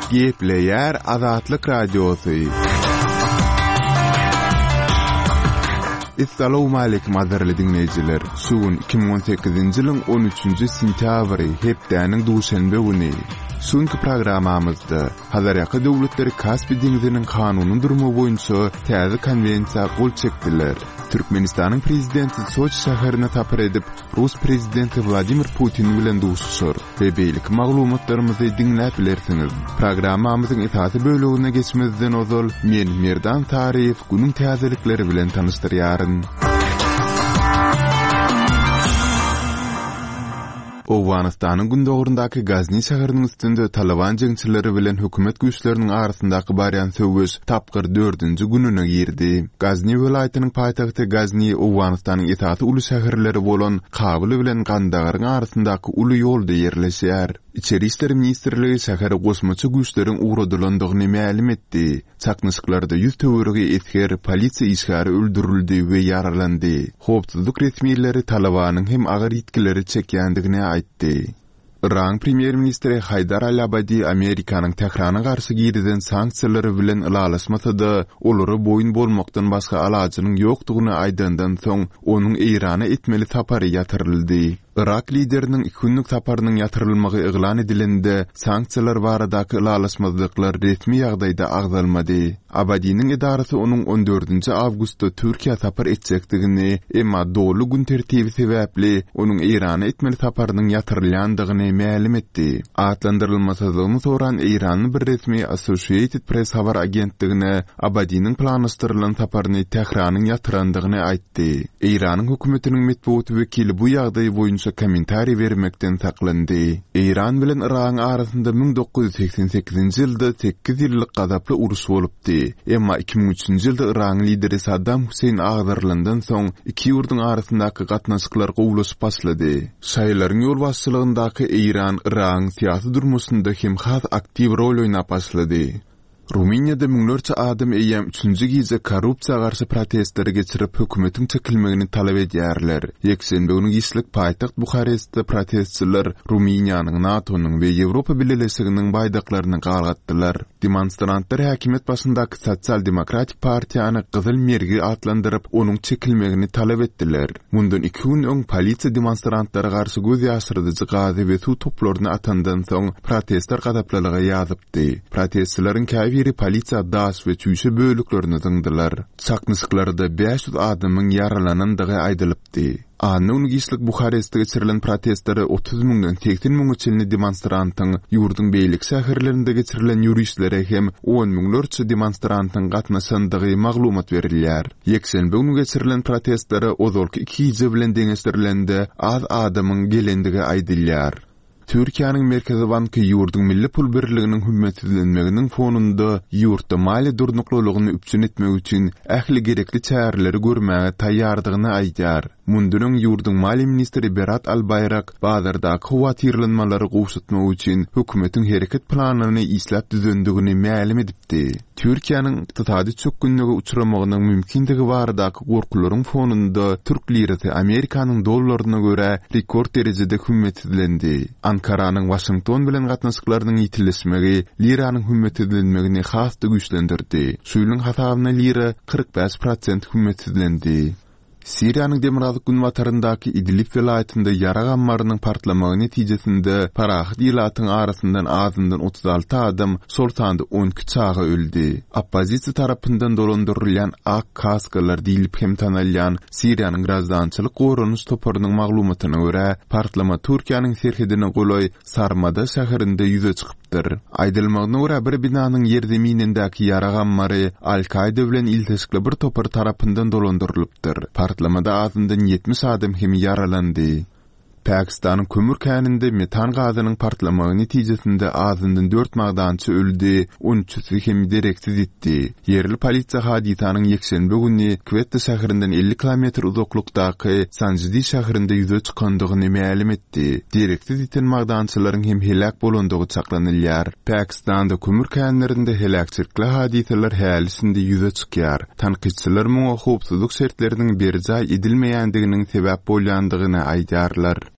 Gepleyer Azatlyk Radiosu. Assalamu alaykum azarly dinleyijiler. Şugun 2018-nji ýylyň 13-nji sentýabry hepdäniň duşanbe güni. Şuňky programamyzda Hazarýaky döwletleri Kaspy deňiziniň kanuny durmy boýunça täze konwensiýa gol çekdiler. Türkmenistanyň prezidenti Soç şäherine tapar edip Rus prezidenti Vladimir Putin bilen duşuşur we beýlik maglumatlarymyzy dinläp bilersiňiz. Programamyzyň itaty bölügine geçmezden ozal men Merdan Taryýew günüň täzelikleri bilen tanışdyrýaryn. Owganistanyň gündogurundaky Gazni şäheriniň üstünde Taliban jeňçileri bilen hökümet güýçleriniň arasyndaky barýan söwüş tapgyr 4-nji gününe girdi. Gazni welaýatynyň paýtagty Gazni Owganistanyň etaty uly şäherleri bolan Kabul bilen Gandagarň arasyndaky uly ýolda ýerleşýär. İçeri işler ministrligi şäheri gosmaçy güýçleriň ugradylandygyny ma'lum etdi. Çaknysyklarda 100 töweregi etger polisiýa işgary öldürildi we yaralandy. Howpsuzlyk resmiýetleri Talabanyň hem agyr ýetkileri çekýändigini aýtdy. Iran premier ministri Haydar al-Abadi Amerikanyň Tehrana garşy girdiň sanksiýalary bilen ilalaşmasada olary boýun bolmakdan başga alajynyň ýokdugyny aýdandan soň onuň Irana etmeli tapary ýatyryldy. Irak lideriniň 2 günlük taparynyň ýatyrylmagy eglan edilende sanksiýalar baradaky ilalaşmazlyklar resmi ýagdaýda agzalmady. Abadiniň edarasy onuň 14-nji awgustda Türkiýe tapar etjekdigini, emma dolu gün tertibi sebäpli onuň Irana etmeli taparynyň ýatyrylýandygyny ma'lum etdi. Atlandyrylmasadygyny soran Iranyň bir resmi Associated Press habar agentligine Abadiniň planlaşdyrylan taparyny Tehranyň ýatyrandygyny aýtdy. Iranyň hökümetiniň medeniýet wekili bu ýagdaý boýunça kommentari vermekden saklandy. İran bilen Iran arasynda 1988-nji ýylda 8 ýyllyk gazaply uruş bolupdy. Emma 2003-nji ýylda Iran lideri Saddam Hüseyin agdarlandan soň iki ýurduň arasyndaky gatnaşyklar gowlaşyp başlady. Şaýlaryň ýol başçylygyndaky Iran siýasy durmuşynda hem has aktiw rol oýnap başlady. Ruminiýada müňlerçe adam eýem 3-nji gece korrupsiýa garşy protestleri geçirip hökümetiň çekilmegini talap edýärler. Ýekşenbe günü ýyşlyk paýtagt Bukarestde protestçiler Ruminiýanyň, NATO-nyň we Ýewropa Birleşiginiň baýdaklaryny gargatdylar. Demonstrantlar häkimet başyndaky Sosial Demokratik Partiýany Gyzyl mergi atlandyryp onuň çekilmegini talap etdiler. Mundan 2 gün öň polisiýa demonstrantlary garşy göz ýaşyrdyjy gazy we suw toplaryny atandan soň protestler gadaplalyga ýazypdy. Protestçilerin biri polisiýa daş we çüýşe bölüklerini zyňdylar. Çaknysyklarda 500 adamyň yaralanandygy aýdylypdy. Anyň ýyşlyk Bukarestde geçirilen protestlere 30 000-dan 80 000 çelini demonstrantyň ýurduň beýlik şäherlerinde geçirilen ýürüýüşlere hem 10 000 demonstrantyň gatnaşandygy maglumat berilýär. Ýekşenbe günü geçirilen protestlere ozalky 2 ýyl bilen deňeşdirilende az adamyň gelendigi aýdylýar. Türkiýanyň Merkezi Banky ýurduň milli pul birliginiň hümmetlenmeginiň fonunda ýurtda mali durnuklygyny üpçün etmek üçin ähli gerekli çäreleri görmäge taýýardygyny aýdýar. Mundunyň ýurduň mali ministri Berat Albayrak bazardaky howatyrlanmalary gowşatmak üçin hökümetiň hereket planyny isläp düzendigini ma'lum edipdi. Türkiýanyň iqtisady çökgünlige uçramagynyň mümkindigi baradaky gorkularyň fonunda Türk lirasy Amerikanyň dollaryna göre rekord derejede hümmetlendi. Ankaranyň Washington bilen gatnaşyklarynyň ýitirilmegi liranyň hümmetlenmegini hasdy güýçlendirdi. Şuýlyň hasabyna lira 45% hümmetlendi. Siriýanyň Demirazlyk günwataryndaky Idlib welaýatynda ýara gammarynyň partlamagy netijesinde parahat ýylatyň arasyndan azyndan 36 adam, sortanda 12 çaga öldü. Oppozisiýa tarapyndan dolandyrylýan ak kaskalar diýilip hem tanalýan Siriýanyň grazdançylyk gorunuş toparynyň maglumatyna görä partlama Türkiýanyň serhedine goloy Sarmada şäherinde ýüze çykypdyr. Aýdylmagyna görä bir binanyň ýerdeminindäki ýara gammary Al-Kaida bilen ilteşikli bir topar tarapyndan dolandyrylypdyr. Partlamada azyndan 70 adam hem yaralandy. Pakistanyň kömür käninde metan gazynyň partlamagy netijesinde azyndan 4 magdançy öldü, 13-si hem direksiz etdi. Yerli polisiýa hadisanyň ýekşenbe günü Quetta şäherinden 50 kilometr uzaklykdaky Sanjidi şäherinde ýüze çykandygyny ma'lum etdi. Direksiz eten magdançylaryň hem helak bolandygy çaklanylýar. Pakistanda kömür känlerinde helakçylykly hadiseler hälisinde ýüze çykýar. Tanqidçiler muňa howpsuzlyk şertleriniň berjay edilmeýändiginiň sebäp bolýandygyny aýdýarlar.